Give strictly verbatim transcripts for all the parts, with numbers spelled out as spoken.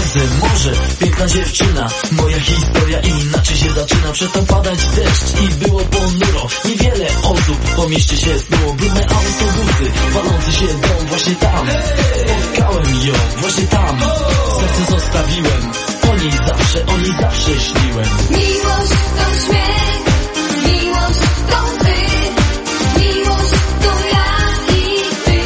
Słońce, morze, piękna dziewczyna. Moja historia inaczej się zaczyna. Przestał padać deszcz i było ponuro. Niewiele osób po mieście się snuło. Brudne autobusy, walący się dom. Właśnie tam spotkałem ją, właśnie tam serce zostawiłem. O niej zawsze, o niej zawsze śniłem. Miłość to śmiech, miłość to ty, miłość to ja i ty.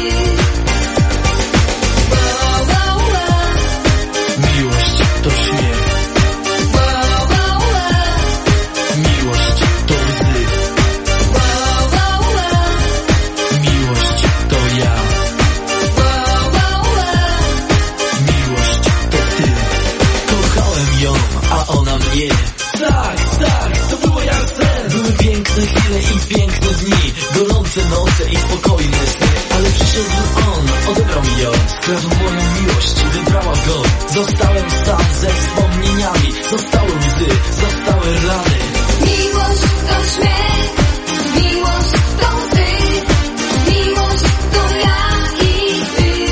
Wow, wow, wow. Miłość to śmiech, Wow, wow, wow. miłość to łzy, Wow, wow, wow. miłość to ja, Wow, wow, wow. miłość to ty. Kochałem ją, a ona mnie. Tak, tak, to było jak sen. Były piękne chwile i piękne dni, gorące noce i spokojne sny. Ale przyszedł on, odebrał mi ją, skradł moją miłość, wybrała go. Zostałem sam ze wspomnieniami, zostały łzy, zostały rany. Miłość to śmiech, miłość to ty, miłość to ja i ty.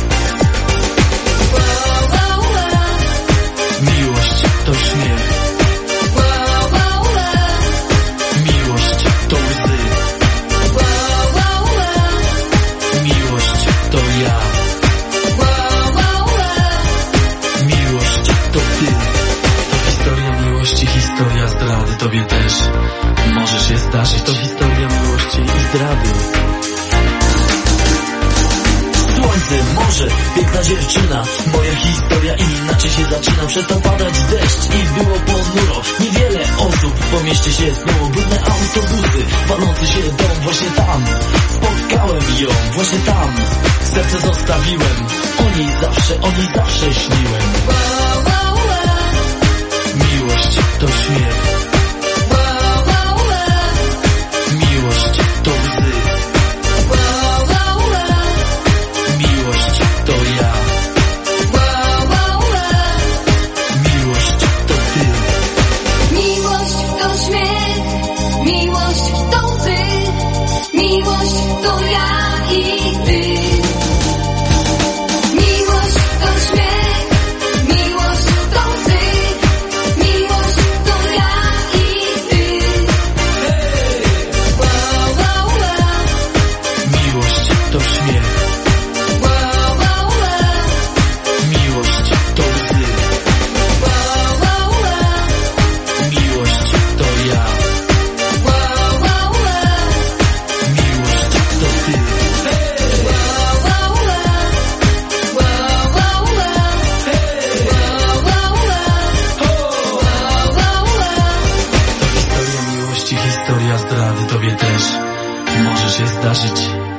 Wow, wow, wow. Miłość to śmiech, Wow, wow, wow. miłość to łzy, Wow, wow, wow. miłość to ja, Wow, wow, wow. miłość to ty. To historia miłości, historia zdrady, tobie też może się zdarzyć. To historia miłości i zdrady. Słońce, morze, piękna dziewczyna. Moja historia inaczej się zaczyna. Przestał padać deszcz i było ponuro. Niewiele osób po mieście się snuło. Brudne autobusy, walący się dom. Właśnie tam spotkałem ją, właśnie tam serce zostawiłem. O niej zawsze, o niej zawsze śniłem. Wow, wow, wow. Miłość to śmiech,